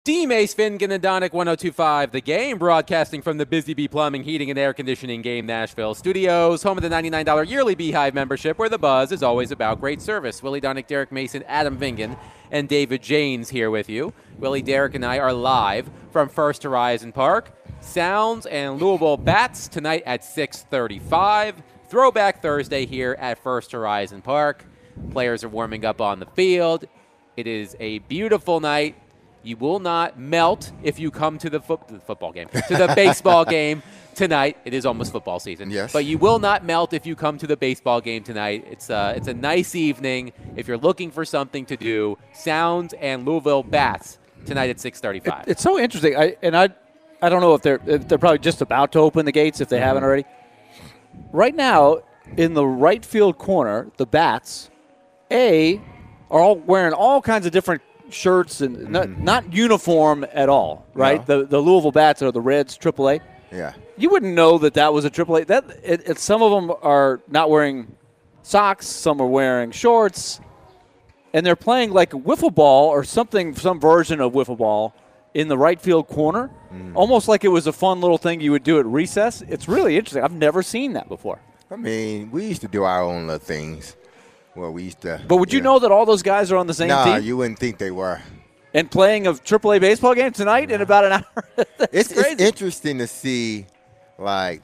D-Mace Fingan and Donick 102.5 The Game, broadcasting from the Busy Bee Plumbing, Heating, and Air Conditioning Game Nashville Studios, home of the $99 yearly Beehive membership, where the buzz is always about great service. Willie Donick, Derek Mason, Adam Vingan, and David Janes here with you. Willie, Derek, and I are live from First Horizon Park. Sounds and Louisville Bats tonight at 6:35. Throwback Thursday here at First Horizon Park. Players are warming up on the field. It is a beautiful night. You will not melt if you come to the football game, to the baseball game tonight. It is almost football season. Yes. But you will not melt if you come to the baseball game tonight. It's a nice evening. If you're looking for something to do, Sounds and Louisville Bats tonight at 6:35. It's so interesting. I don't know if they're probably just about to open the gates if they haven't already. Right now, in the right field corner, the Bats, are all wearing all kinds of different shirts and not uniform at all, right? No. The Louisville Bats are the Reds, AAA. Yeah. You wouldn't know that was a AAA. Some of them are not wearing socks, some are wearing shorts, and they're playing like wiffle ball or something, some version of wiffle ball in the right field corner, almost like it was a fun little thing you would do at recess. It's really interesting. I've never seen that before. I mean, we used to do our own little things. Well, we used to. But would you know that all those guys are on the same Nah, team? you wouldn't think they were. And playing a AAA baseball game tonight in about an hour? It's crazy. interesting to see, like,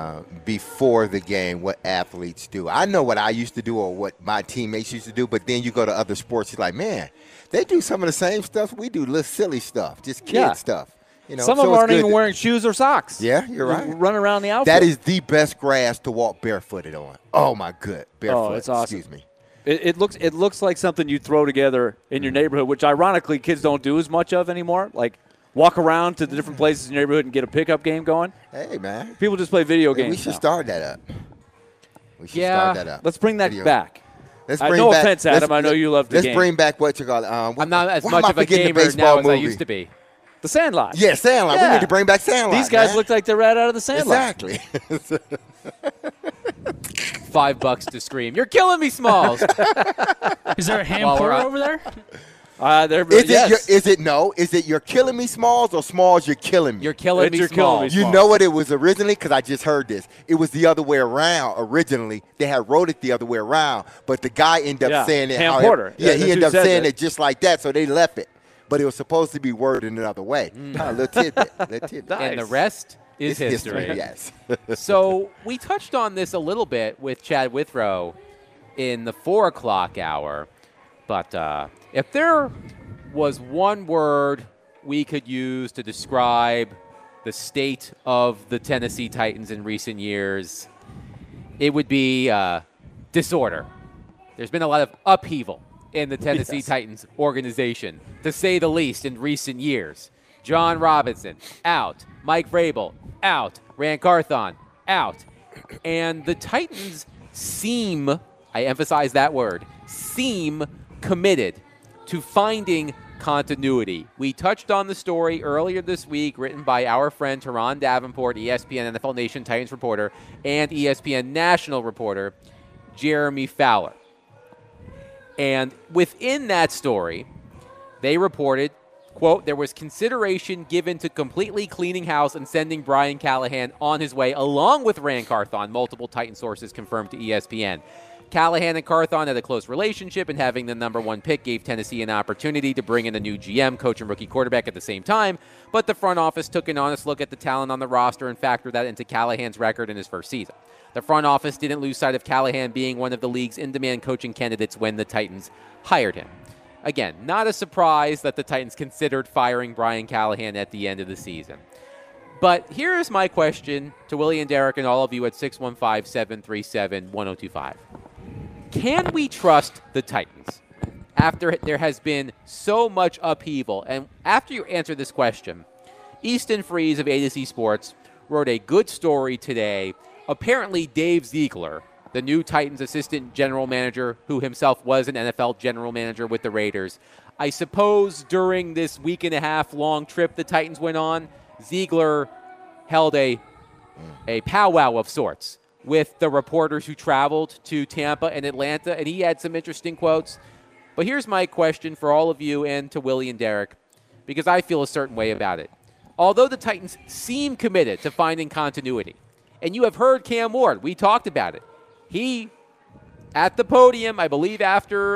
before the game, what athletes do. I know what I used to do or what my teammates used to do, but then you go to other sports, you're like, man, they do some of the same stuff. We do little silly stuff, just kid stuff. You know, some of them aren't even wearing shoes or socks. Yeah, you're right. Running around the outfield. That is the best grass to walk barefooted on. Oh, my good. Barefoot. Oh, it's awesome. Excuse me. It looks like something you'd throw together in your neighborhood, which ironically kids don't do as much of anymore. Like walk around to the different places in your neighborhood and get a pickup game going. Hey, man. People just play video games. We should now. start that up. Start that up. Let's bring that back. No offense, Adam. I know you love the game. Let's bring back what you call it. I'm not as much of a gamer now as I used to be. The Sandlot. Yeah, Sandlot. Yeah. We need to bring back Sandlot. These guys man. look like they're right out of the Sandlot. Exactly. $5 to scream. You're killing me, Smalls. Is there a ham porter over there? Is it you're killing me, Smalls, or Smalls, you're killing me? You're killing me, Smalls. You know what it was originally? Because I just heard this. It was the other way around originally. They had wrote it the other way around, but the guy ended up saying it. Ham porter. Yeah, he ended up saying it just like that, so they left it. But it was supposed to be worded another way. A little tidbit. Nice. And the rest is history. Yes. So we touched on this a little bit with Chad Withrow in the 4 o'clock hour. But if there was one word we could use to describe the state of the Tennessee Titans in recent years, it would be disorder. There's been a lot of upheaval in the Tennessee Titans organization, to say the least, in recent years. John Robinson, out. Mike Vrabel, out. Rand Carthon, out. And the Titans seem, I emphasize that word, seem committed to finding continuity. We touched on the story earlier this week written by our friend Teron Davenport, ESPN NFL Nation Titans reporter, and ESPN National reporter Jeremy Fowler. And within that story, they reported, quote, there was consideration given to completely cleaning house and sending Brian Callahan on his way, along with Rand Carthon, multiple Titan sources confirmed to ESPN. Callahan and Carthon had a close relationship, and having the number 1 pick gave Tennessee an opportunity to bring in a new GM, coach, and rookie quarterback at the same time, but the front office took an honest look at the talent on the roster and factored that into Callahan's record in his first season. The front office didn't lose sight of Callahan being one of the league's in-demand coaching candidates when the Titans hired him. Again, not a surprise that the Titans considered firing Brian Callahan at the end of the season. But here's my question to Willie and Derek and all of you at 615-737-1025. Can we trust the Titans after there has been so much upheaval? And after you answer this question, Easton Freeze of A to Z Sports wrote a good story today. Apparently, Dave Ziegler, the new Titans assistant general manager, who himself was an NFL general manager with the Raiders, I suppose during this week-and-a-half long trip the Titans went on, Ziegler held a powwow of sorts with the reporters who traveled to Tampa and Atlanta, and he had some interesting quotes. But here's my question for all of you and to Willie and Derek. because I feel a certain way about it. Although the Titans seem committed to finding continuity, and you have heard Cam Ward, we talked about it. He, at the podium, I believe after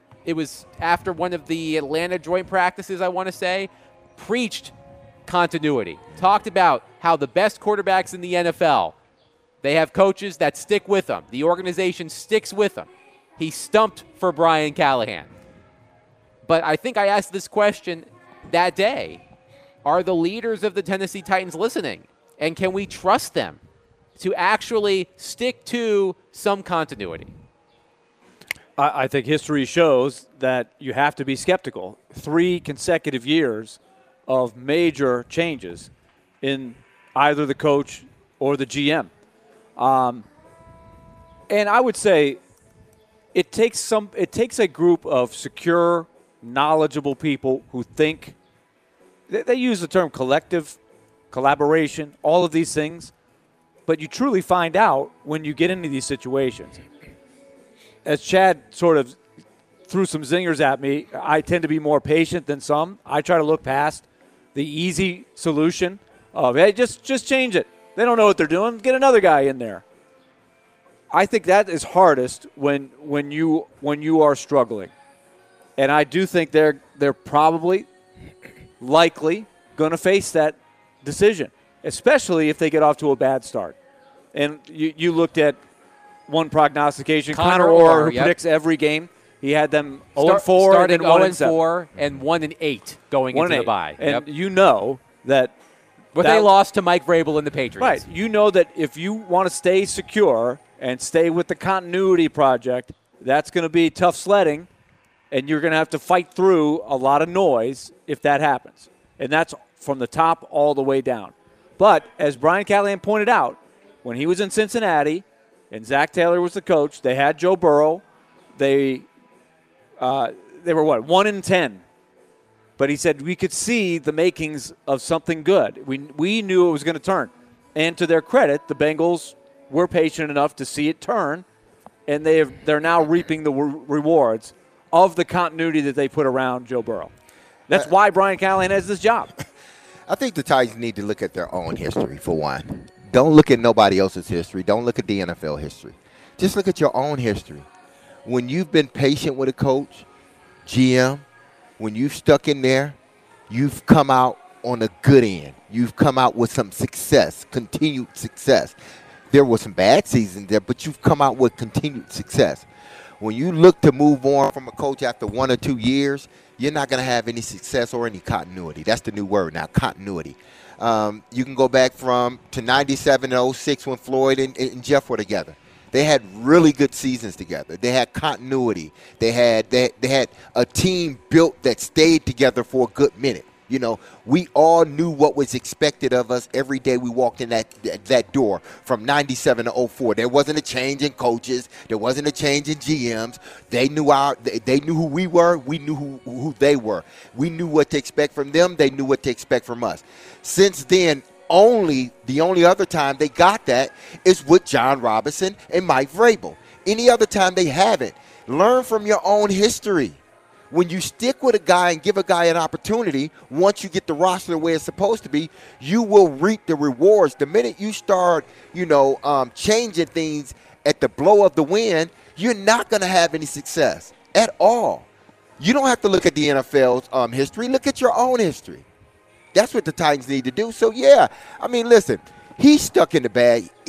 one of the Atlanta joint practices, I want to say, preached continuity. Talked about how the best quarterbacks in the NFL, they have coaches that stick with them. The organization sticks with them. He stumped for Brian Callahan. But I think I asked this question that day. Are the leaders of the Tennessee Titans listening? And can we trust them to actually stick to some continuity? I think history shows that you have to be skeptical. 3 consecutive years of major changes in either the coach or the GM. And I would say it takes a group of secure, knowledgeable people who think. They use the term collective, collaboration, all of these things. But you truly find out when you get into these situations. As Chad sort of threw some zingers at me, I tend to be more patient than some. I try to look past the easy solution of, hey, just change it. They don't know what they're doing. Get another guy in there. I think that is hardest when you are struggling. And I do think they're probably likely going to face that decision, especially if they get off to a bad start. And you looked at one prognostication, Connor Orr, who predicts every game. He had them 0-4, starting and 0-4 and 1-8 going into the bye. And you know that. But they lost to Mike Vrabel and the Patriots. Right. You know that if you want to stay secure and stay with the continuity project, that's going to be tough sledding, and you're going to have to fight through a lot of noise if that happens. And that's from the top all the way down. But as Brian Callahan pointed out, when he was in Cincinnati and Zach Taylor was the coach, they had Joe Burrow. They were, 1-10. But he said we could see the makings of something good. We knew it was going to turn. And to their credit, the Bengals were patient enough to see it turn, and they're now reaping the rewards of the continuity that they put around Joe Burrow. That's why Brian Callahan has this job. I think the Titans need to look at their own history, for one. Don't look at nobody else's history. Don't look at the NFL history. Just look at your own history. When you've been patient with a coach, GM, when you've stuck in there, you've come out on a good end. You've come out with some success, continued success. There were some bad seasons there, but you've come out with continued success. When you look to move on from a coach after 1 or 2 years, you're not going to have any success or any continuity. That's the new word now, continuity. You can go back to 97 and 06 when Floyd and Jeff were together. They had really good seasons together. They had continuity. They had a team built that stayed together for a good minute. You know, we all knew what was expected of us every day we walked in that door from 97 to 04. There wasn't a change in coaches. There wasn't a change in GMs. They knew who we were. We knew who they were. We knew what to expect from them. They knew what to expect from us. Since then, the only other time they got that is with John Robinson and Mike Vrabel. Any other time they haven't. Learn from your own history. When you stick with a guy and give a guy an opportunity, once you get the roster the way it's supposed to be, you will reap the rewards. The minute you start, changing things at the blow of the wind, you're not going to have any success at all. You don't have to look at the NFL's history. Look at your own history. That's what the Titans need to do. So, yeah, I mean, listen, he's stuck in the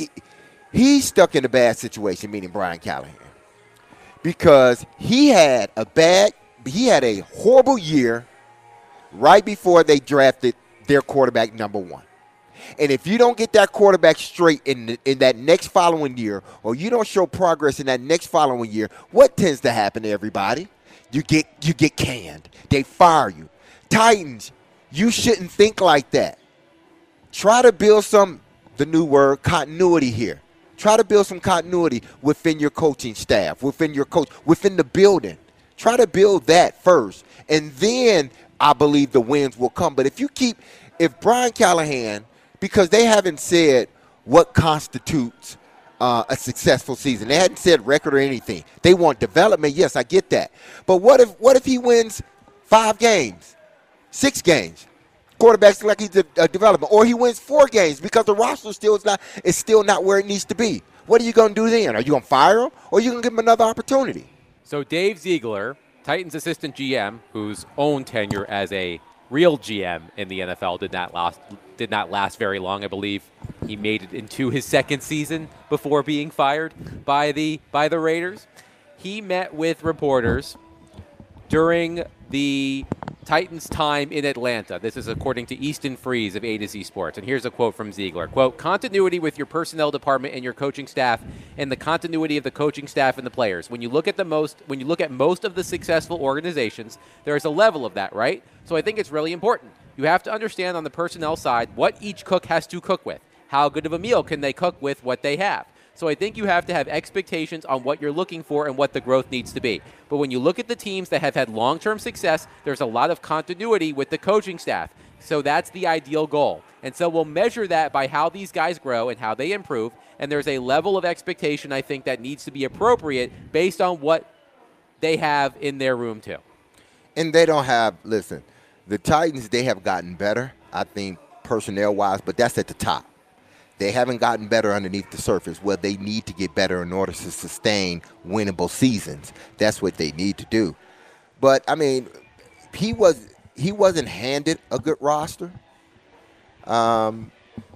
bad situation, meaning Brian Callahan, because he had a horrible year right before they drafted their quarterback number 1. And if you don't get that quarterback straight in that next following year, or you don't show progress in that next following year, what tends to happen to everybody? You get canned. They fire you. Titans, you shouldn't think like that. Try to build the new word, continuity here. Try to build some continuity within your coaching staff, within the building. Try to build that first, and then I believe the wins will come. But if Brian Callahan, because they haven't said what constitutes a successful season. They hadn't said record or anything. They want development. Yes, I get that. But what if he wins 5 games, 6 games. Quarterback's like he's a development. Or he wins 4 games because the roster is still not where it needs to be. What are you going to do then? Are you going to fire him or are you going to give him another opportunity? So Dave Ziegler, Titans assistant GM, whose own tenure as a real GM in the NFL did not last very long. I believe he made it into his second season before being fired by the Raiders. He met with reporters during the Titans' time in Atlanta. This is according to Easton Freeze of A to Z Sports. And here's a quote from Ziegler. Quote, continuity with your personnel department and your coaching staff and the continuity of the coaching staff and the players. When you look at most of the successful organizations, there is a level of that, right? So I think it's really important. You have to understand on the personnel side what each cook has to cook with. How good of a meal can they cook with what they have? So I think you have to have expectations on what you're looking for and what the growth needs to be. But when you look at the teams that have had long-term success, there's a lot of continuity with the coaching staff. So that's the ideal goal. And so we'll measure that by how these guys grow and how they improve. And there's a level of expectation, I think, that needs to be appropriate based on what they have in their room, too. And they don't have, listen, the Titans, they have gotten better, I think, personnel-wise, but that's at the top. They haven't gotten better underneath the surface. Well, they need to get better in order to sustain winnable seasons. That's what they need to do. But, I mean, he wasn't handed a good roster. And,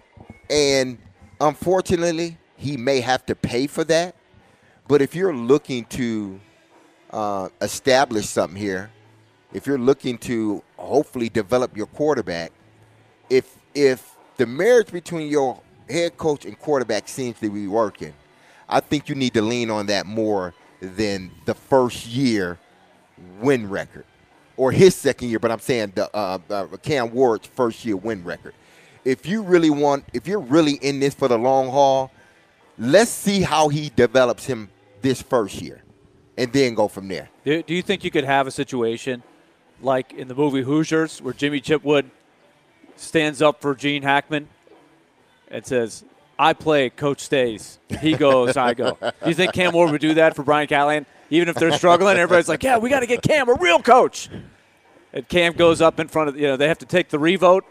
unfortunately, he may have to pay for that. But if you're looking to establish something here, if you're looking to hopefully develop your quarterback, if the marriage between your head coach and quarterback seems to be working, I think you need to lean on that more than the first year win record or his second year, but I'm saying the Cam Ward's first year win record. If you're really in this for the long haul, let's see how he develops him this first year and then go from there. Do you think you could have a situation like in the movie Hoosiers where Jimmy Chitwood stands up for Gene Hackman and says, I play, coach stays. He goes, I go. Do you think Cam Ward would do that for Brian Callahan? Even if they're struggling, everybody's like, yeah, we got to get Cam, a real coach. And Cam goes up in front of, they have to take the revote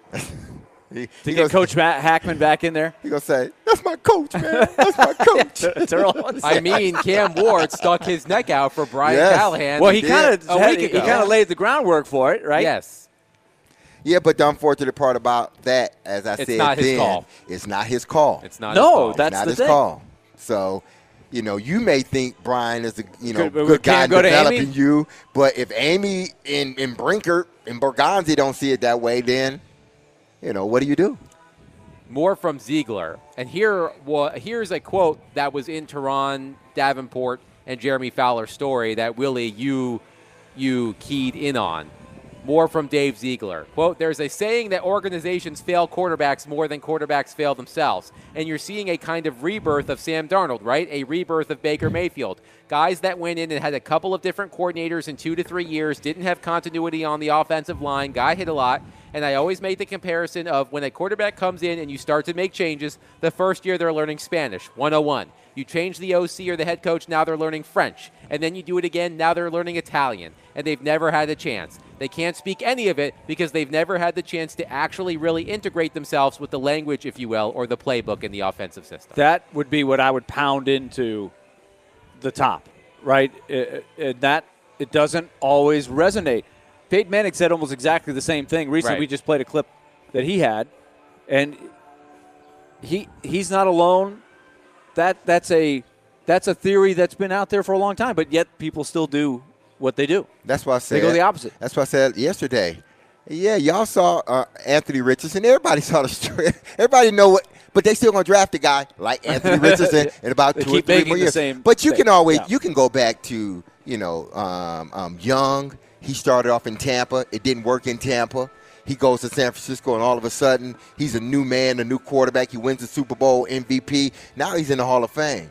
to get Coach Hackman back in there. He's going to say, that's my coach, man. That's my coach. I mean, Cam Ward stuck his neck out for Brian Callahan. Well, he kind of laid the groundwork for it, right? Yes. Yeah, but the unfortunate part about that, as I said, it's not his call. It's not his call. It's not his call. That's not the his thing. call. So, you may think Brian is a good guy developing you, but if Amy and Brinkert and Borgonzi don't see it that way, then what do you do? More from Ziegler, and here's a quote that was in Teron Davenport and Jeremy Fowler's story that Willie you keyed in on. More from Dave Ziegler. Quote, there's a saying that organizations fail quarterbacks more than quarterbacks fail themselves. And you're seeing a kind of rebirth of Sam Darnold, right? A rebirth of Baker Mayfield. Guys that went in and had a couple of different coordinators in 2 to 3 years, didn't have continuity on the offensive line, guy hit a lot. And I always make the comparison of when a quarterback comes in and you start to make changes, the first year they're learning Spanish, 101. You change the OC or the head coach, now they're learning French. And then you do it again, now they're learning Italian. And they've never had a chance. They can't speak any of it because they've never had the chance to actually really integrate themselves with the language, if you will, or the playbook in the offensive system. That would be what I would pound into the top, right? It doesn't always resonate. Peyton Manning said almost exactly the same thing. Recently, we just played a clip that he had, and he's not alone. That's a theory that's been out there for a long time, but yet people still do what they do. That's why I said they go the opposite. That's what I said yesterday. Yeah, y'all saw Anthony Richardson. Everybody saw the story. Everybody know what, but they still gonna draft a guy like Anthony Richardson in about 2 or 3 more years. But you can always you can go back to Young. He started off in Tampa. It didn't work in Tampa. He goes to San Francisco, and all of a sudden, he's a new man, a new quarterback. He wins the Super Bowl MVP. Now he's in the Hall of Fame.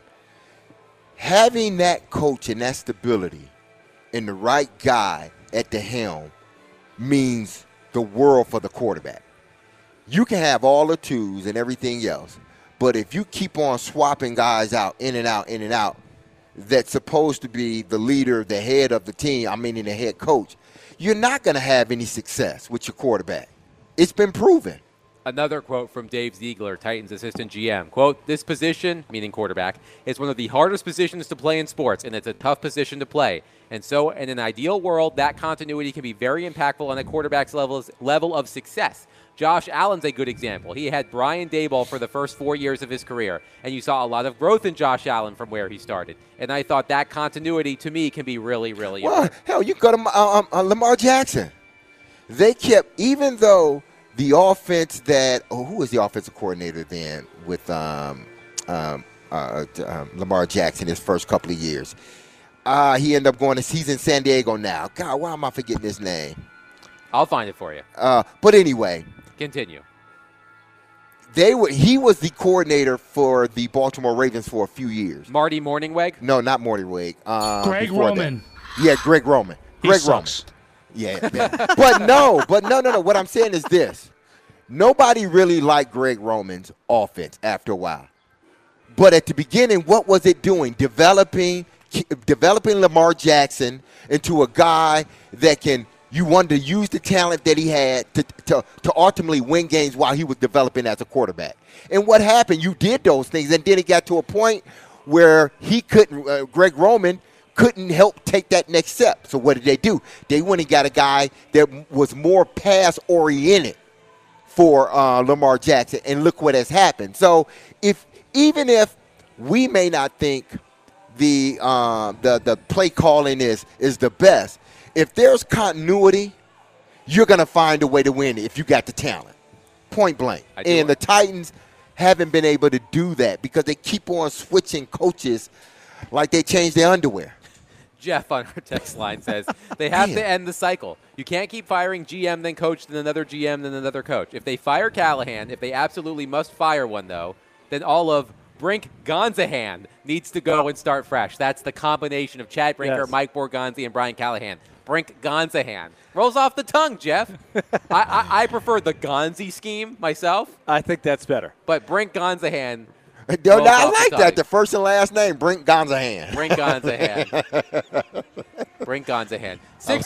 Having that coach and that stability and the right guy at the helm means the world for the quarterback. You can have all the twos and everything else, but if you keep on swapping guys out, in and out, that's supposed to be the leader, the head of the team, the head coach, you're not going to have any success with your quarterback. It's been proven. Another quote from Dave Ziegler, Titans assistant GM. Quote, this position, meaning quarterback, is one of the hardest positions to play in sports, and it's a tough position to play. And so in an ideal world, that continuity can be very impactful on a quarterback's level of success. Josh Allen's a good example. He had Brian Daboll for the first 4 years of his career, and you saw a lot of growth in Josh Allen from where he started. And I thought that continuity, to me, can be really, really important. Hell, you go to Lamar Jackson. They kept, even though the offense who was the offensive coordinator then with Lamar Jackson his first couple of years? He ended up he's in San Diego now. God, why am I forgetting his name? I'll find it for you. But anyway. Continue. He was the coordinator for the Baltimore Ravens for a few years. Marty Morningweg? No, not Morningweg. Greg Roman. Yeah, Greg Roman. Greg Roman. Yeah. but no. What I'm saying is this. Nobody really liked Greg Roman's offense after a while. But at the beginning, what was it doing? Developing Lamar Jackson into a guy that you wanted to use the talent that he had to ultimately win games while he was developing as a quarterback. And what happened? You did those things, and then it got to a point where he couldn't, Greg Roman couldn't help take that next step. So what did they do? They went and got a guy that was more pass-oriented for Lamar Jackson, and look what has happened. So even if we may not think the play calling is the best, if there's continuity, you're going to find a way to win if you got the talent, point blank. And the Titans haven't been able to do that because they keep on switching coaches like they change their underwear. Jeff on our text line says they have to end the cycle. You can't keep firing GM, then coach, then another GM, then another coach. If they fire Callahan, if they absolutely must fire one, though, then all of Brink Gonzahan needs to go and start fresh. That's the combination of Chad Brinker, Mike Borgonzi, and Brian Callahan. Brink Gonzahan. Rolls off the tongue, Jeff. I prefer the Gonzi scheme myself. I think that's better. But Brink Gonzahan. I like that. The first and last name, Brink Gonzahan. Brink Gonzahan. Brink Gonzahan.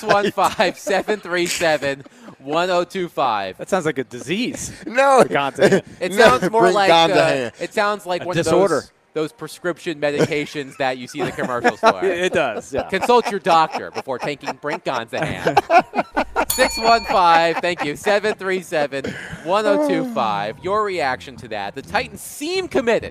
615-737-1025. That sounds like a disease. No. It sounds more like it sounds like one disorder. Of those prescription medications that you see the commercials for. It does, yeah. Consult your doctor before taking Brink Gonzahan. 615, thank you, 737-1025. Your reaction to that. The Titans seem committed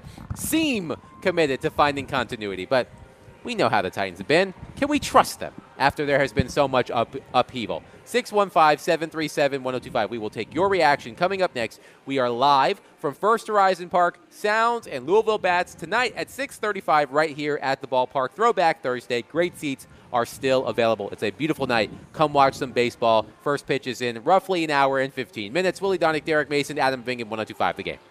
to finding continuity, but we know how the Titans have been. Can we trust them after there has been so much upheaval? 615-737-1025. We will take your reaction. Coming up next, we are live from First Horizon Park, Sounds and Louisville Bats tonight at 6:35 right here at the ballpark. Throwback Thursday. Great seats are still available. It's a beautiful night. Come watch some baseball. First pitch is in roughly an hour and 15 minutes. Willie Donick, Derek Mason, Adam Vingan, 1025 The Game.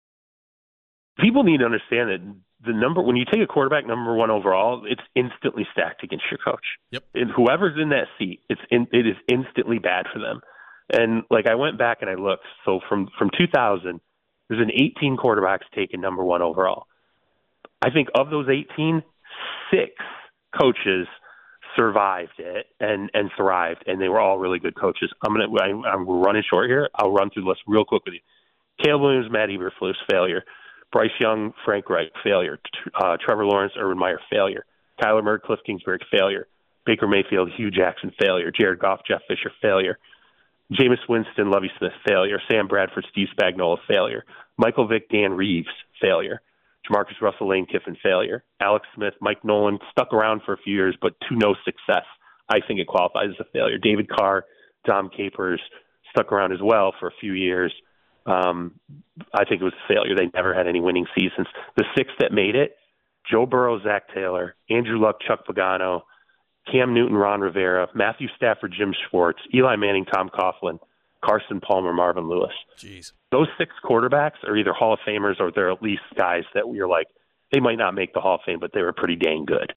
People need to understand that when you take a quarterback number one overall, it's instantly stacked against your coach. Yep. And whoever's in that seat, it is instantly bad for them. And I went back and I looked. So from 2000, there's been 18 quarterbacks taken number one overall. I think of those 18, 6 coaches survived it and thrived, and they were all really good coaches. I'm running short here. I'll run through the list real quick with you. Caleb Williams, Matt Eberflus, failure. Bryce Young, Frank Reich, failure. Trevor Lawrence, Urban Meyer, failure. Kyler Murray, Cliff Kingsbury, failure. Baker Mayfield, Hugh Jackson, failure. Jared Goff, Jeff Fisher, failure. Jameis Winston, Lovie Smith, failure. Sam Bradford, Steve Spagnuolo, failure. Michael Vick, Dan Reeves, failure. Jamarcus Russell, Lane Kiffin, failure. Alex Smith, Mike Nolan, stuck around for a few years, but to no success. I think it qualifies as a failure. David Carr, Dom Capers, stuck around as well for a few years. I think it was a failure. They never had any winning seasons. The 6 that made it, Joe Burrow, Zach Taylor, Andrew Luck, Chuck Pagano, Cam Newton, Ron Rivera, Matthew Stafford, Jim Schwartz, Eli Manning, Tom Coughlin, Carson Palmer, Marvin Lewis. Jeez. Those 6 quarterbacks are either Hall of Famers or they're at least guys that you're like, they might not make the Hall of Fame, but they were pretty dang good.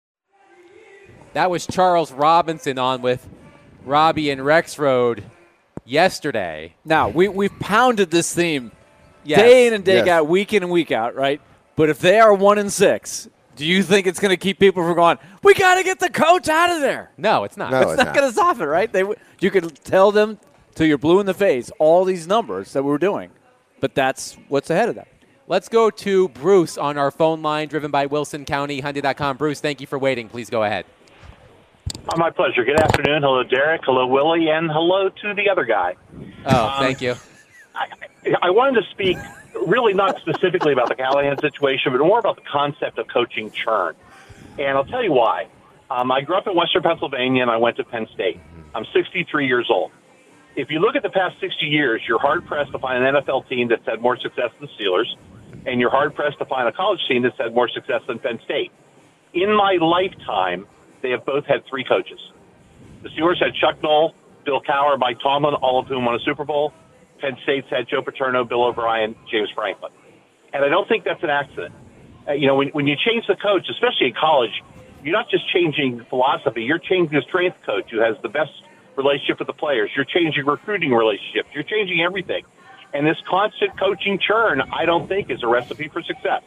That was Charles Robinson on with Robbie and Rexroad yesterday. Now, we've pounded this theme day in and day out, week in and week out, right? But if they are 1-6, Do you think it's going to keep people from going, we got to get the coach out of there? No, it's not. No. It's not going to stop it, right? You can tell them till you're blue in the face all these numbers that we're doing, but that's what's ahead of them. Let's go to Bruce on our phone line, driven by Wilson County, Hyundai.com. Bruce, thank you for waiting. Please go ahead. My pleasure. Good afternoon. Hello, Derek. Hello, Willie. And hello to the other guy. Oh, thank you. I wanted to speak really not specifically about the Callahan situation, but more about the concept of coaching churn. And I'll tell you why. I grew up in Western Pennsylvania, and I went to Penn State. I'm 63 years old. If you look at the past 60 years, you're hard-pressed to find an NFL team that's had more success than the Steelers, and you're hard-pressed to find a college team that's had more success than Penn State. In my lifetime, they have both had 3 coaches. The Steelers had Chuck Noll, Bill Cowher, Mike Tomlin, all of whom won a Super Bowl. Penn State's had Joe Paterno, Bill O'Brien, James Franklin. And I don't think that's an accident. When you change the coach, especially in college, you're not just changing philosophy. You're changing the strength coach who has the best relationship with the players. You're changing recruiting relationships. You're changing everything. And this constant coaching churn, I don't think, is a recipe for success.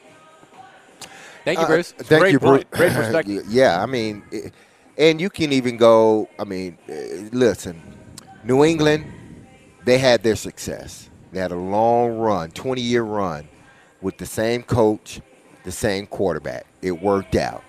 Thank you, Bruce. Thank Great you, Bruce. point. Great perspective. Yeah, I mean, and you can even go, listen, New England, they had their success. They had a long run, 20-year run with the same coach, the same quarterback. It worked out.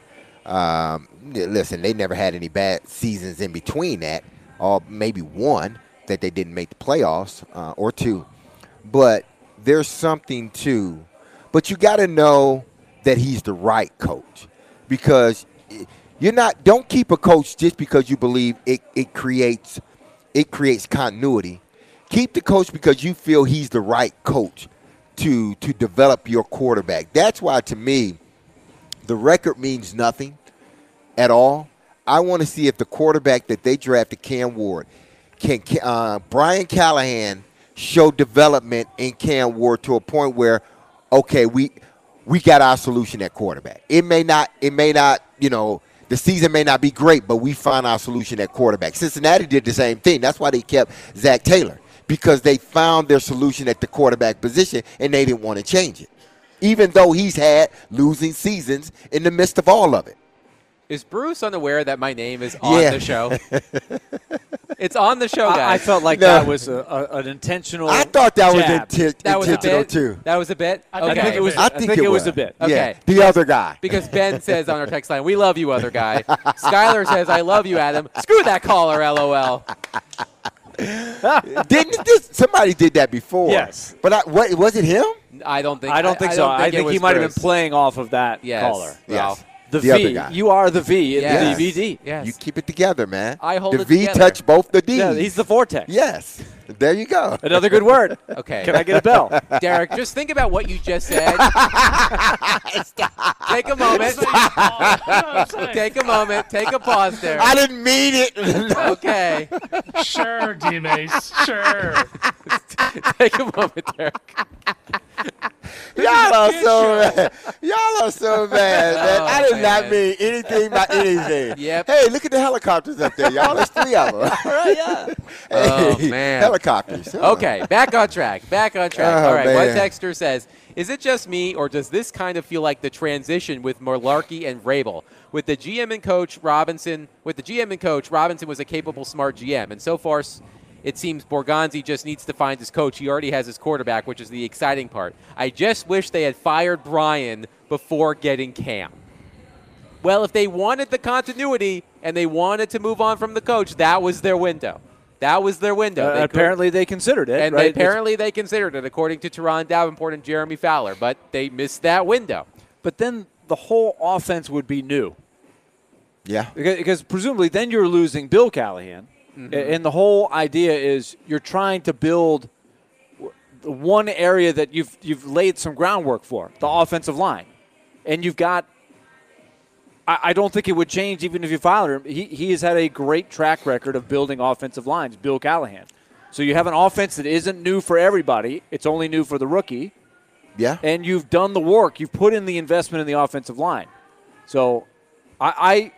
Listen, they never had any bad seasons in between that, or maybe one that they didn't make the playoffs or 2. But there's something to, but you got to know that he's the right coach, because don't keep a coach just because you believe it creates continuity. Keep the coach because you feel he's the right coach to develop your quarterback. That's why, to me, the record means nothing at all. I want to see if the quarterback that they drafted, Cam Ward, can Brian Callahan show development in Cam Ward to a point where, okay, we got our solution at quarterback. It may not, the season may not be great, but we find our solution at quarterback. Cincinnati did the same thing. That's why they kept Zach Taylor, because they found their solution at the quarterback position, and they didn't want to change it, even though he's had losing seasons in the midst of all of it. Is Bruce unaware that my name is on the show? It's on the show, guys. I felt like that was an intentional. I thought that was jab. That was a intentional bit? too. That was a bit? I think Okay. it was- I think it was a bit. Okay. Yeah, the other guy. Because Ben says on our text line, we love you, other guy. Skylar says, I love you, Adam. Screw that caller, LOL. Somebody did that before? Yes. But was it him? I don't think I don't think so. I it think was he might have been Bruce. playing off of that Yes. caller. Well, Yes. The The other V. guy. You are the V in Yes. the DVD. Yes. You keep it together, man. I hold the it V together. touch both the D's. Yeah, he's the vortex. Yes. There you go. Another good word. Okay. Can I get a bell? Derek, just think about what you just said. Take a moment. Take a moment. Take a pause there. I didn't mean it. Okay. Sure, D-Mace. Sure. Take a moment, Derek. Y'all are so mad. Y'all are so mad, man. Oh, I did not man. mean anything by anything. Yep. Hey, look at the helicopters up there, y'all. There's 3 of them. Right, yeah. Oh, Hey, man. Helicopters. Huh. Okay, back on track. Oh, All right, one man. texter says, is it just me, or does this kind of feel like the transition with Mularkey and Vrabel? With the GM and coach, Robinson was a capable, smart GM, and so far it seems Borgonzi just needs to find his coach. He already has his quarterback, which is the exciting part. I just wish they had fired Brian before getting Cam. Well, if they wanted the continuity and they wanted to move on from the coach, that was their window. That was their window. Apparently they considered it. And right? apparently they considered it, according to Teron Davenport and Jeremy Fowler, but they missed that window. But then the whole offense would be new. Yeah. Because presumably then you're losing Bill Callahan. Mm-hmm. And the whole idea is you're trying to build the one area that you've laid some groundwork for, the offensive line. And you've got – I don't think it would change even if you fired him. He has had a great track record of building offensive lines, Bill Callahan. So you have an offense that isn't new for everybody. It's only new for the rookie. Yeah. And you've done the work. You've put in the investment in the offensive line. So I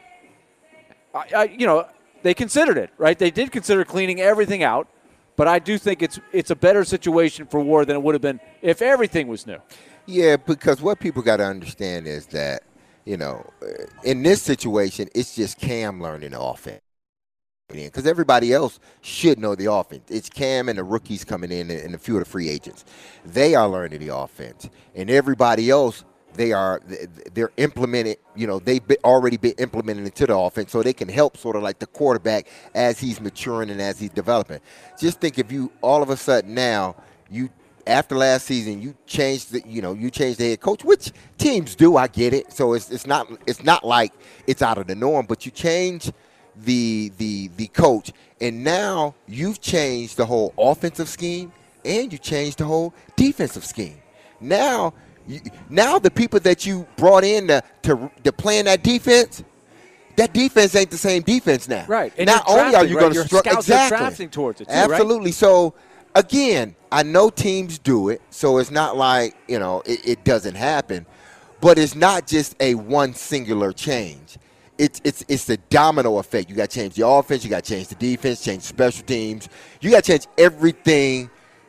they considered it, right? They did consider cleaning everything out, but I do think it's a better situation for Ward than it would have been if everything was new. Yeah, because what people got to understand is that in this situation, it's just Cam learning the offense. Because everybody else should know the offense. It's Cam and the rookies coming in and a few of the free agents. They are learning the offense. And everybody else, they're implementing, they've already been implemented into the offense so they can help sort of like the quarterback as he's maturing and as he's developing. Just think if you all of a sudden now, after last season, you changed the head coach, which teams do. I get it. So it's not like it's out of the norm, but you change the coach, and now you've changed the whole offensive scheme and you changed the whole defensive scheme. Now the people that you brought in to play in that defense ain't the same defense now. Right. And not only are you going to your struggle, scouts are drafting towards it too, absolutely. Right? So again, I know teams do it, so it's not like it doesn't happen, but it's not just a one singular change. It's the domino effect. You got to change the offense, you got to change the defense, change special teams. You got to change everything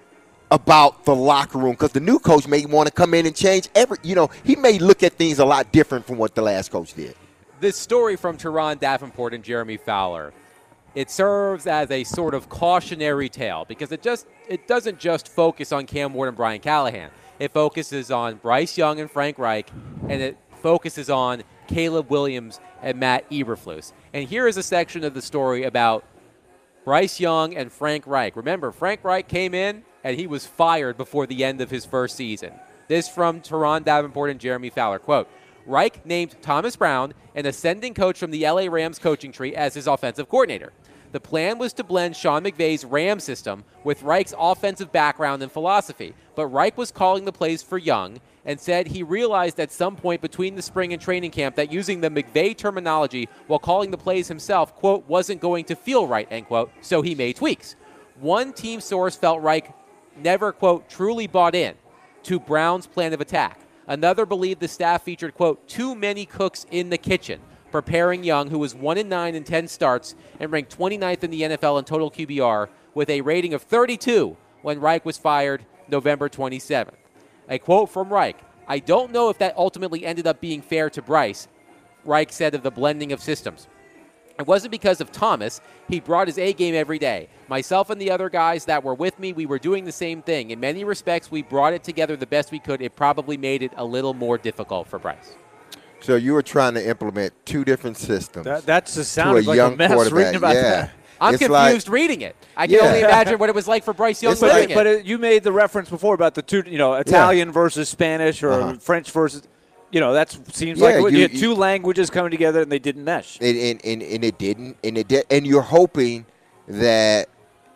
about the locker room because the new coach may want to come in and change he may look at things a lot different from what the last coach did. This story from Teron Davenport and Jeremy Fowler, it serves as a sort of cautionary tale because it doesn't just focus on Cam Ward and Brian Callahan. It focuses on Bryce Young and Frank Reich, and it focuses on Caleb Williams and Matt Eberflus. And here is a section of the story about Bryce Young and Frank Reich. Remember, Frank Reich came in and he was fired before the end of his first season. This from Teron Davenport and Jeremy Fowler. Quote, Reich named Thomas Brown, an ascending coach from the LA Rams coaching tree, as his offensive coordinator. The plan was to blend Sean McVay's Ram system with Reich's offensive background and philosophy, but Reich was calling the plays for Young and said he realized at some point between the spring and training camp that using the McVay terminology while calling the plays himself, quote, wasn't going to feel right, end quote, so he made tweaks. One team source felt Reich never, quote, truly bought in to Brown's plan of attack. Another believed the staff featured, quote, too many cooks in the kitchen, preparing Young, who was 1-9 in 10 starts and ranked 29th in the NFL in total QBR with a rating of 32 when Reich was fired November 27th. A quote from Reich, I don't know if that ultimately ended up being fair to Bryce, Reich said of the blending of systems. It wasn't because of Thomas. He brought his A game every day. Myself and the other guys that were with me, we were doing the same thing. In many respects, we brought it together the best we could. It probably made it a little more difficult for Bryce. So you were trying to implement two different systems. That's just sounded like a mess reading about that. I'm confused reading it. I can only imagine what it was like for Bryce Young living it. But you made the reference before about the two, Italian versus Spanish or French versus, that seems like you had two languages coming together and they didn't mesh. And it didn't. And you're hoping that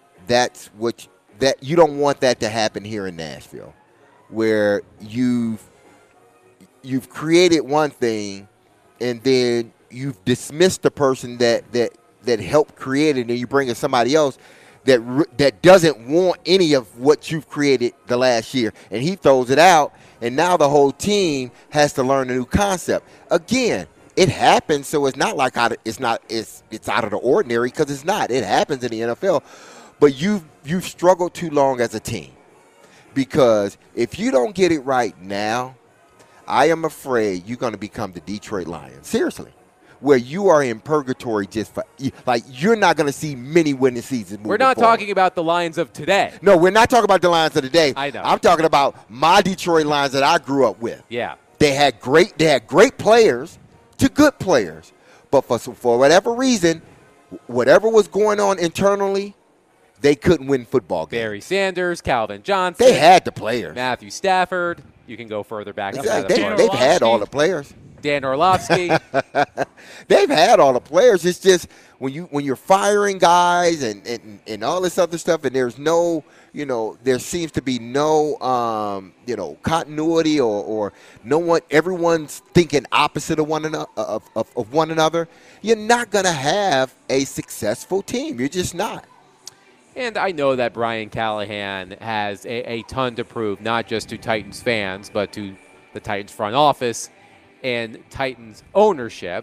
that you don't want that to happen here in Nashville, where you've created one thing and then you've dismissed the person that helped create it, and you bring in somebody else that doesn't want any of what you've created the last year, and he throws it out, and now the whole team has to learn a new concept. Again, it happens, so it's not like it's out of the ordinary, because it's not. It happens in the NFL, but you've struggled too long as a team, because if you don't get it right now, I am afraid you're going to become the Detroit Lions. Seriously. Where you are in purgatory you're not going to see many winning seasons. We're not talking about the Lions of today. No, we're not talking about the Lions of today. I know. I'm talking about my Detroit Lions that I grew up with. Yeah. They had great players to good players, but for whatever reason, whatever was going on internally, they couldn't win football games. Barry Sanders, Calvin Johnson. They had the players. Matthew Stafford. You can go further back. Exactly. They've had all the players. Dan Orlovsky. They've had all the players. It's just when you're firing guys and all this other stuff, and there's no, there seems to be no, continuity or no one. Everyone's thinking opposite of one another. You're not gonna have a successful team. You're just not. And I know that Brian Callahan has a ton to prove, not just to Titans fans, but to the Titans front office and Titans ownership.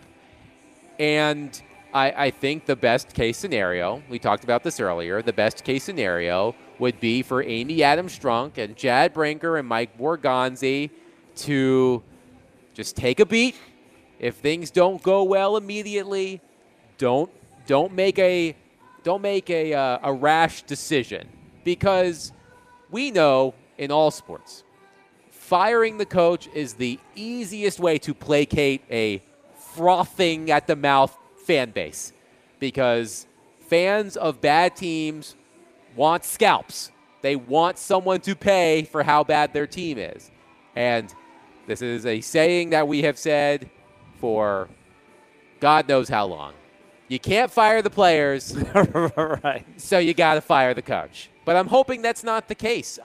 And I think the best case scenario, we talked about this earlier, the best case scenario would be for Amy Adams Strunk and Chad Brinker and Mike Borgonzi to just take a beat if things don't go well immediately, don't make a rash decision, because we know in all sports, firing the coach is the easiest way to placate a frothing at the mouth fan base, because fans of bad teams want scalps. They want someone to pay for how bad their team is. And this is a saying that we have said for God knows how long. You can't fire the players, Right. so you got to fire the coach. But I'm hoping that's not the case.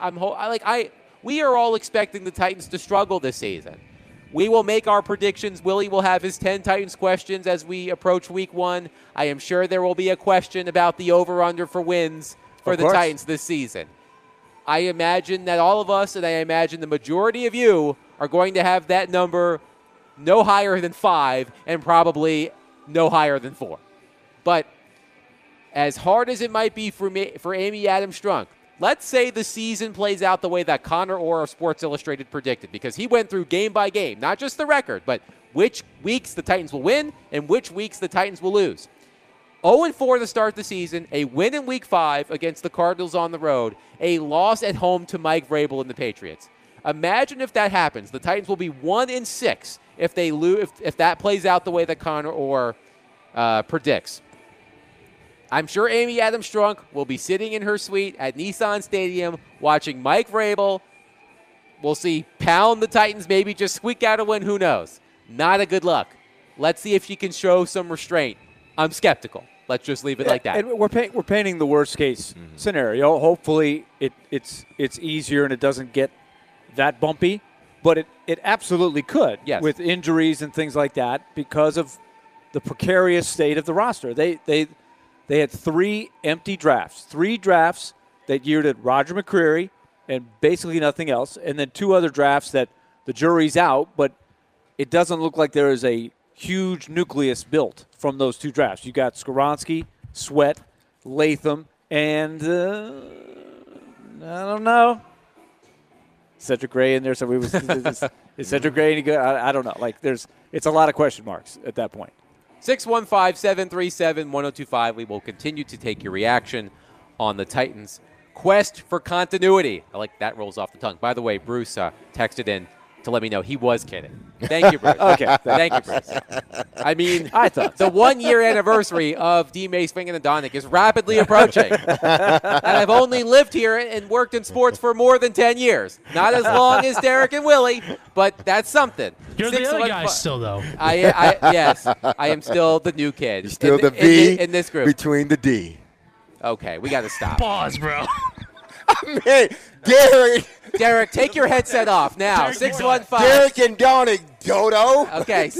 We are all expecting the Titans to struggle this season. We will make our predictions. Willie will have his 10 Titans questions as we approach week 1. I am sure there will be a question about the over-under for wins for the Titans this season. I imagine that all of us, and I imagine the majority of you, are going to have that number no higher than 5 and probably no higher than 4. But as hard as it might be for Amy Adams Strunk, let's say the season plays out the way that Connor Orr of Sports Illustrated predicted, because he went through game by game, not just the record, but which weeks the Titans will win and which weeks the Titans will lose. 0-4 to start the season, a win in Week 5 against the Cardinals on the road, a loss at home to Mike Vrabel and the Patriots. Imagine if that happens. The Titans will be 1-6 if they lose, if that plays out the way that Connor Orr predicts. I'm sure Amy Adams Strunk will be sitting in her suite at Nissan Stadium watching Mike Vrabel. We'll see pound the Titans, maybe just squeak out a win. Who knows? Not a good look. Let's see if she can show some restraint. I'm skeptical. Let's just leave it like that. And we're painting the worst case scenario. Hopefully it's easier and it doesn't get that bumpy, but it absolutely could, yes, with injuries and things like that, because of the precarious state of the roster. They had 3 empty drafts, 3 drafts that yielded Roger McCreary and basically nothing else, and then 2 other drafts that the jury's out, but it doesn't look like there is a huge nucleus built from those 2 drafts. You got Skoronski, Sweat, Latham, and I don't know, Cedric Gray in there. So is Cedric Gray any good? I don't know. It's a lot of question marks at that point. 615-737-1025. We will continue to take your reaction on the Titans' quest for continuity. I like that, rolls off the tongue. By the way, Bruce texted in to let me know he was kidding. Thank you, Bruce. Okay. Thank you, Bruce. I mean, I thought the 1-year anniversary of D. Mace Fingan-Adonic is rapidly approaching. And I've only lived here and worked in sports for more than 10 years. Not as long as Derek and Willie, but that's something. You're the other guy still, though. Yes, I am still the new kid. You're still the V in this group. between the D. Okay, we got to stop. Pause, bro. Man, Derek, take your headset off now. 615. Derek and Donnie, Dodo. Okay,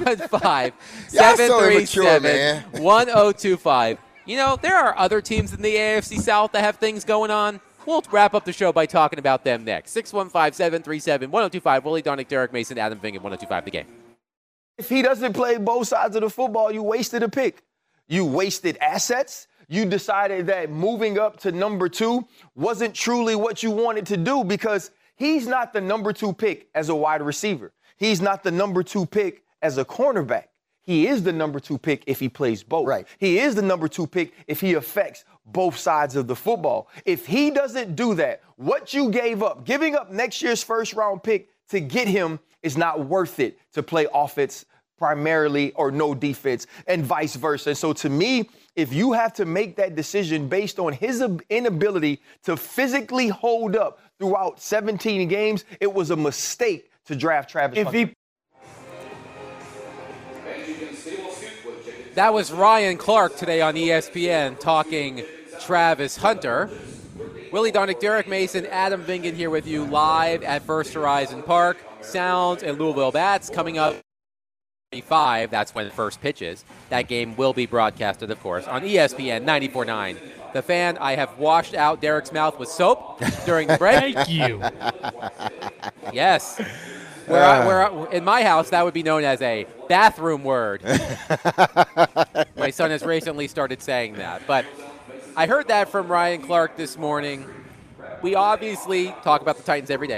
615-737-1025. You know, there are other teams in the AFC South that have things going on. We'll wrap up the show by talking about them next. 615-737-1025. Willie Donick, Derek Mason, Adam Vingan, 1025 The Game. If he doesn't play both sides of the football, you wasted a pick. You wasted assets. You decided that moving up to number 2 wasn't truly what you wanted to do, because he's not the number 2 pick as a wide receiver. He's not the number 2 pick as a cornerback. He is the number 2 pick if he plays both. Right. He is the number 2 pick if he affects both sides of the football. If he doesn't do that, what you gave up, giving up next year's first-round pick to get him is not worth it to play offense primarily or no defense, and vice versa. So to me, if you have to make that decision based on his inability to physically hold up throughout 17 games, it was a mistake to draft Travis Hunter. That was Ryan Clark today on ESPN talking Travis Hunter. Willie Donick, Derek Mason, Adam Vingan here with you live at First Horizon Park. Sounds and Louisville Bats coming up. 35, that's when the first pitch is. That game will be broadcasted, of course, on ESPN 94.9. The Fan. I have washed out Derek's mouth with soap during the break. Thank you. Yes. Where in my house, that would be known as a bathroom word. My son has recently started saying that. But I heard that from Ryan Clark this morning. We obviously talk about the Titans every day.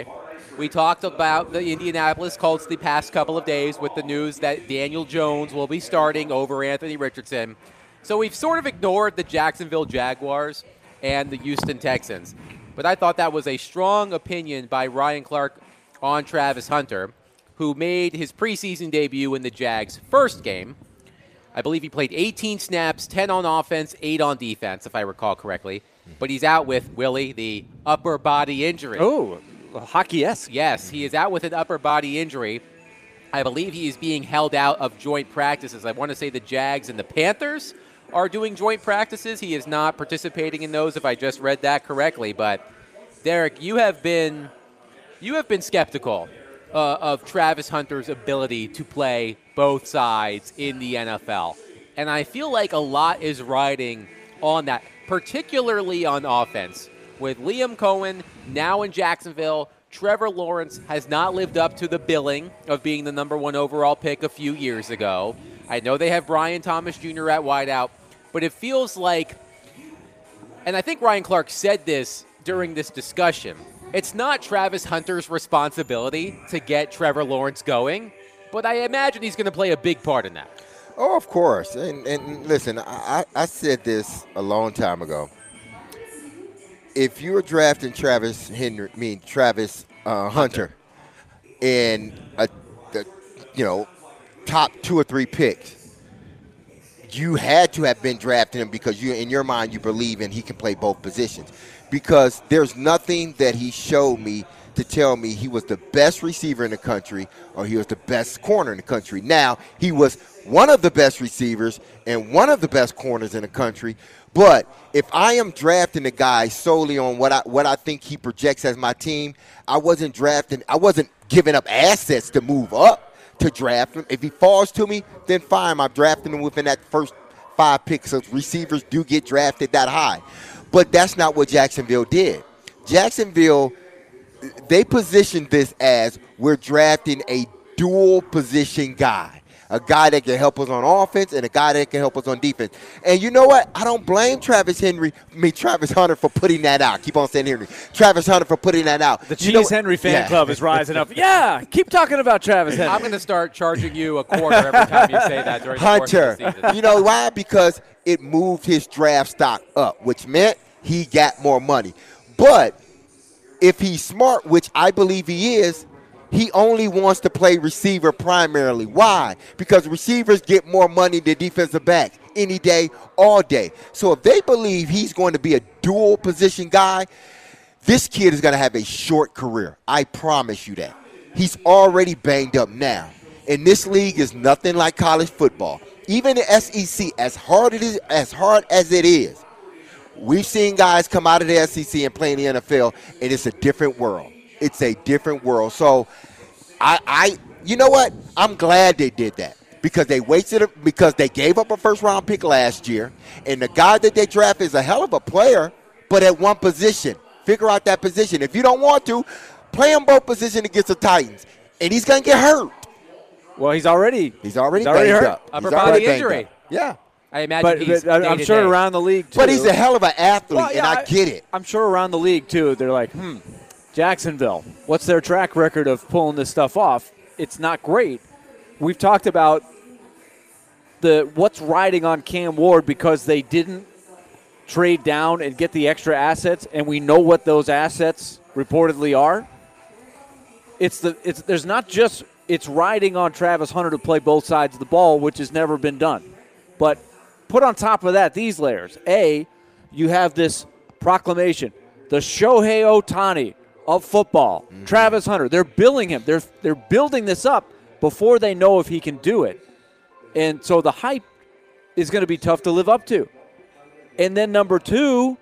We talked about the Indianapolis Colts the past couple of days with the news that Daniel Jones will be starting over Anthony Richardson. So we've sort of ignored the Jacksonville Jaguars and the Houston Texans. But I thought that was a strong opinion by Ryan Clark on Travis Hunter, who made his preseason debut in the Jags' first game. I believe he played 18 snaps, 10 on offense, 8 on defense, if I recall correctly. But he's out with, Willie, the upper body injury. Oh, hockey-esque. Yes, he is out with an upper body injury. I believe he is being held out of joint practices. I want to say the Jags and the Panthers are doing joint practices. He is not participating in those, if I just read that correctly. But, Derek, you have been skeptical of Travis Hunter's ability to play both sides in the NFL. And I feel like a lot is riding on that, particularly on offense. With Liam Cohen now in Jacksonville, Trevor Lawrence has not lived up to the billing of being the number 1 overall pick a few years ago. I know they have Brian Thomas Jr. at wideout, but it feels like, and I think Ryan Clark said this during this discussion, it's not Travis Hunter's responsibility to get Trevor Lawrence going, but I imagine he's going to play a big part in that. Oh, of course. And listen, I said this a long time ago. If you're drafting Travis Hunter in top 2 or 3 picks, you had to have been drafting him because in your mind you believe in he can play both positions. Because there's nothing that he showed me to tell me he was the best receiver in the country or he was the best corner in the country. Now, he was one of the best receivers and one of the best corners in the country. But if I am drafting a guy solely on what I think he projects as my team, I wasn't giving up assets to move up to draft him. If he falls to me, then fine, I'm drafting him within that first 5 picks. So receivers do get drafted that high. But that's not what Jacksonville did. Jacksonville, they positioned this as we're drafting a dual position guy, a guy that can help us on offense and a guy that can help us on defense. And you know what? I don't blame Travis Hunter for putting that out. Keep on saying Henry. Travis Hunter for putting that out. The Cheese Henry fan club is rising up. Yeah, keep talking about Travis Henry. I'm going to start charging you a quarter every time you say that during the course of the season. You know why? Because it moved his draft stock up, which meant he got more money. But if he's smart, which I believe he is, he only wants to play receiver primarily. Why? Because receivers get more money than defensive backs any day, all day. So if they believe he's going to be a dual position guy, this kid is going to have a short career. I promise you that. He's already banged up now. And this league is nothing like college football. Even the SEC, as hard as it is, we've seen guys come out of the SEC and play in the NFL, and it's a different world. It's a different world. So, you know what? I'm glad they did that because they gave up a first-round pick last year, and the guy that they draft is a hell of a player, but at one position. Figure out that position. If you don't want to, play him both positions against the Titans, and he's going to get hurt. Well, he's already banged up. Upper body injury. Yeah. I imagine but I'm sure around the league, too. But he's a hell of an athlete, and I get it. I'm sure around the league, too, they're like, Jacksonville, what's their track record of pulling this stuff off? It's not great. We've talked about what's riding on Cam Ward because they didn't trade down and get the extra assets, and we know what those assets reportedly are. There's not just it's riding on Travis Hunter to play both sides of the ball, which has never been done. But put on top of that these layers. A, you have this proclamation, the Shohei Ohtani of football, Travis Hunter. They're billing him. They're building this up before they know if he can do it. And so the hype is going to be tough to live up to. And then number 2,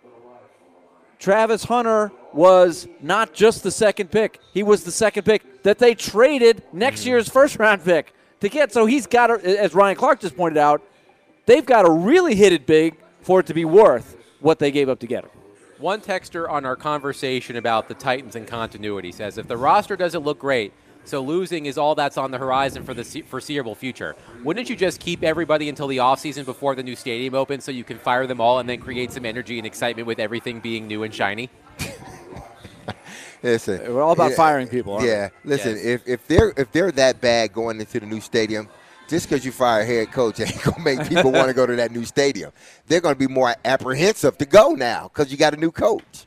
Travis Hunter was not just the second pick. He was the second pick that they traded next year's first-round pick to get. So he's got to, as Ryan Clark just pointed out, they've got to really hit it big for it to be worth what they gave up to get him. One texter on our conversation about the Titans and continuity says, if the roster doesn't look great, so losing is all that's on the horizon for the foreseeable future, wouldn't you just keep everybody until the offseason before the new stadium opens so you can fire them all and then create some energy and excitement with everything being new and shiny? Listen, We're all about firing people. Aren't Yeah, listen. Yes. If they're that bad going into the new stadium, just because you fire a head coach ain't gonna make people want to go to that new stadium. They're gonna be more apprehensive to go now because you got a new coach.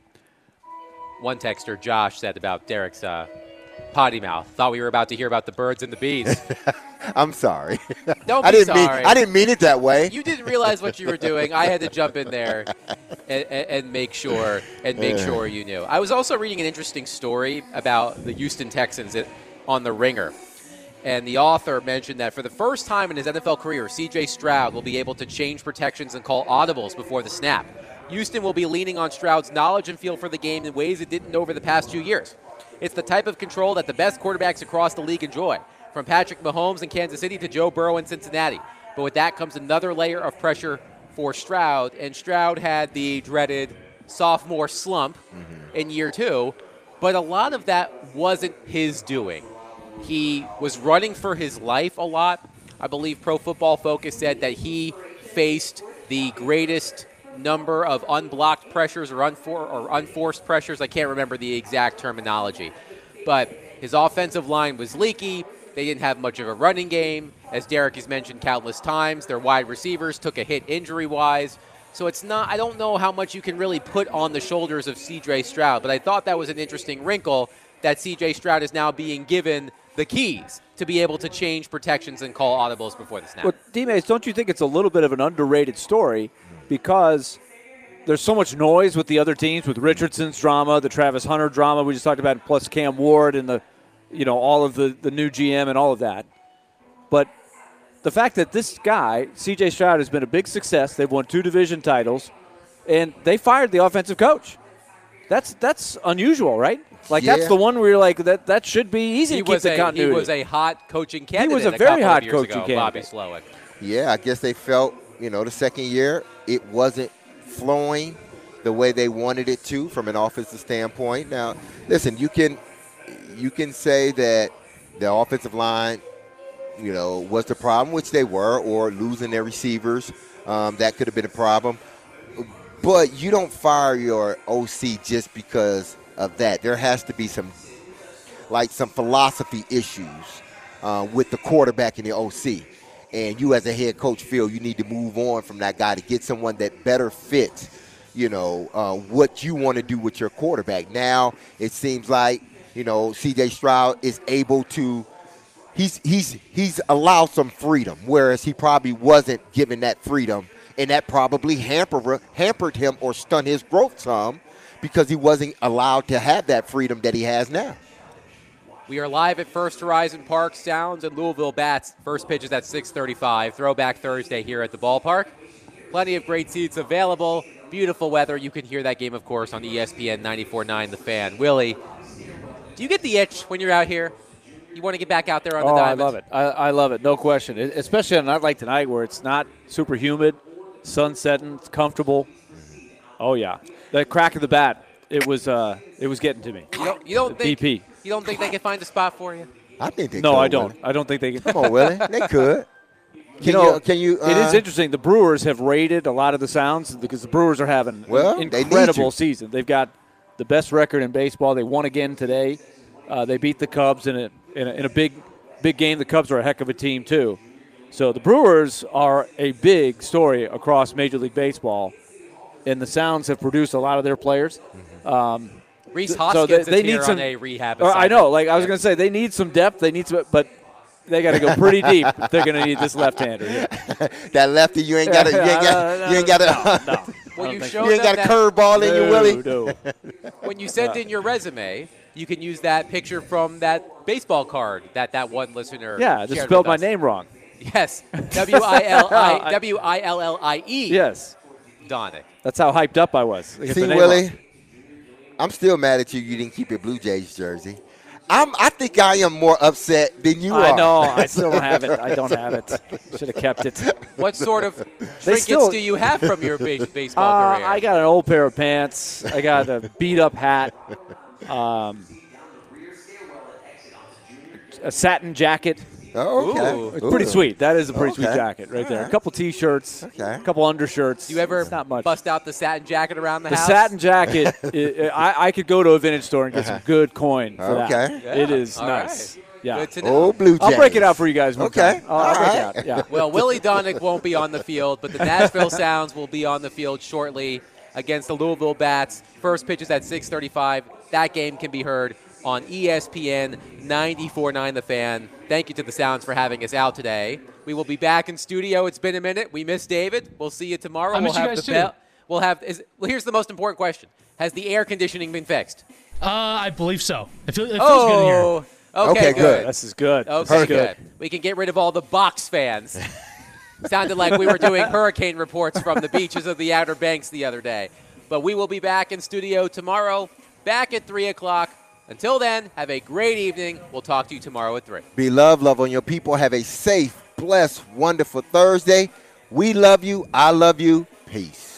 One texter, Josh, said about Derek's potty mouth. Thought we were about to hear about the birds and the bees. I'm sorry. Don't I be didn't sorry. I didn't mean it that way. You didn't realize what you were doing. I had to jump in there and make sure you knew. I was also reading an interesting story about the Houston Texans on The Ringer. And the author mentioned that for the first time in his NFL career, C.J. Stroud will be able to change protections and call audibles before the snap. Houston will be leaning on Stroud's knowledge and feel for the game in ways it didn't over the past 2 years. It's the type of control that the best quarterbacks across the league enjoy, from Patrick Mahomes in Kansas City to Joe Burrow in Cincinnati. But with that comes another layer of pressure for Stroud, and Stroud had the dreaded sophomore slump in year 2, but a lot of that wasn't his doing. He was running for his life a lot. I believe Pro Football Focus said that he faced the greatest number of unblocked pressures or unforced pressures. I can't remember the exact terminology. But his offensive line was leaky. They didn't have much of a running game. As Derek has mentioned countless times, their wide receivers took a hit injury-wise. So it's not, I don't know how much you can really put on the shoulders of C.J. Stroud, but I thought that was an interesting wrinkle that C.J. Stroud is now being given the keys to be able to change protections and call audibles before the snap. Well, D-Mace, don't you think it's a little bit of an underrated story because there's so much noise with the other teams, with Richardson's drama, the Travis Hunter drama we just talked about, plus Cam Ward and all of the new GM and all of that. But the fact that this guy, C.J. Stroud, has been a big success. They've won 2 division titles, and they fired the offensive coach. That's unusual, right? Like, that's the one where you're like, that should be easy to keep the continuity. He was a hot coaching candidate. He was a very hot coaching candidate. Bobby Slowick. Yeah, I guess they felt, the second year it wasn't flowing the way they wanted it to from an offensive standpoint. Now, listen, you can say that the offensive line, was the problem, which they were, or losing their receivers. That could have been a problem. But you don't fire your OC just because of that. There has to be some philosophy issues with the quarterback and the OC. And you as a head coach feel you need to move on from that guy to get someone that better fits, what you want to do with your quarterback. Now it seems like, C.J. Stroud is able to he's allowed some freedom, whereas he probably wasn't given that freedom, and that probably hampered him or stunned his growth some because he wasn't allowed to have that freedom that he has now. We are live at First Horizon Park. Sounds and Louisville Bats. First pitch is at 6:35. Throwback Thursday here at the ballpark. Plenty of great seats available. Beautiful weather. You can hear that game, of course, on ESPN 94.9 The Fan. Willie, do you get the itch when you're out here? You want to get back out there on the diamond? I love it. I love it, no question. Especially on a night like tonight where it's not super humid, sun setting, it's comfortable. Oh, yeah. The crack of the bat, it was getting to me. You don't think BP. You don't think they can find a spot for you? I think they could. No, I don't. Willie. I don't think they can. Come on, Willie. They could. Can you? It is interesting. The Brewers have rated a lot of the sounds because the Brewers are having an incredible season. They've got the best record in baseball. They won again today. They beat the Cubs in a big game. The Cubs are a heck of a team too. So the Brewers are a big story across Major League Baseball, and the Sounds have produced a lot of their players. Reese Hoskins they is here need some, on a rehab assignment. I know. Like I was going to say, they need some depth. They need some, but they got to go pretty deep if they're going to need this left-hander. Yeah. That lefty, you ain't got to. You ain't got to. No. Well, you ain't got a curveball in you, Willie. No. When you send in your resume, you can use that picture from that baseball card that one listener. Yeah, just shared spelled with my us. name wrong. Yes, Willie. Yes. Donick. That's how hyped up I was. See, Willie, I'm still mad at you. You didn't keep your Blue Jays jersey. I think I am more upset than you are. I know. I still don't have it. I don't have it. Should have kept it. What sort of trinkets do you have from your baseball career? I got an old pair of pants. I got a beat-up hat. A satin jacket Oh, okay. Ooh. It's pretty sweet. That is a pretty sweet Okay. jacket right there. All right. A couple T-shirts, Okay. a couple undershirts. Do you ever It's not much. bust out the satin jacket around the The house? satin jacket, I could go to a vintage store and get some good coin for that. Okay. Yeah. It is All nice. right. Yeah. Good to know. Oh, Blue Jays. I'll break it out for you guys. one Okay. time. I'll break All it out. Yeah. Well, Willie Donick won't be on the field, but the Nashville Sounds will be on the field shortly against the Louisville Bats. First pitch is at 6:35. That game can be heard on ESPN 94.9 The Fan. Thank you to the Sounds for having us out today. We will be back in studio. It's been a minute. We miss David. We'll see you tomorrow. I miss you guys too. We'll have. Here's the most important question: has the air conditioning been fixed? I believe so. It feels good in here. Okay, Okay, good. good. This is good. Okay, This is good. We can get rid of all the Bucs fans. Sounded like we were doing hurricane reports from the beaches of the Outer Banks the other day. But we will be back in studio tomorrow, back at 3 o'clock. Until then, have a great evening. We'll talk to you tomorrow at 3. Be love on your people. Have a safe, blessed, wonderful Thursday. We love you. I love you. Peace.